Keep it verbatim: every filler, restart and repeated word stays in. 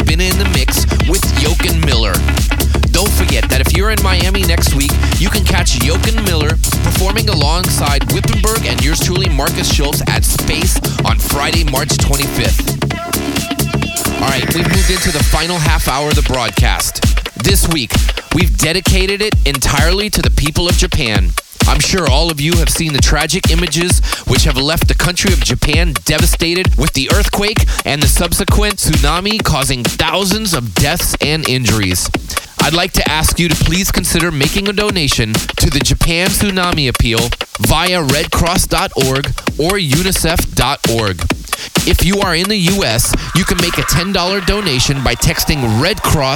Spin in the Mix with Jochen Miller. Don't forget that if you're in Miami next week, you can catch Jochen Miller performing alongside Wippenberg and yours truly, Marcus Schultz, at Space on Friday, March twenty-fifth. All right, we've moved into the final half hour of the broadcast. This week, we've dedicated it entirely to the people of Japan. I'm sure all of you have seen the tragic images which have left the country of Japan devastated with the earthquake and the subsequent tsunami causing thousands of deaths and injuries. I'd like to ask you to please consider making a donation to the Japan Tsunami Appeal via red cross dot org or unicef dot org. If you are in the U S, you can make a ten dollars donation by texting Red Cross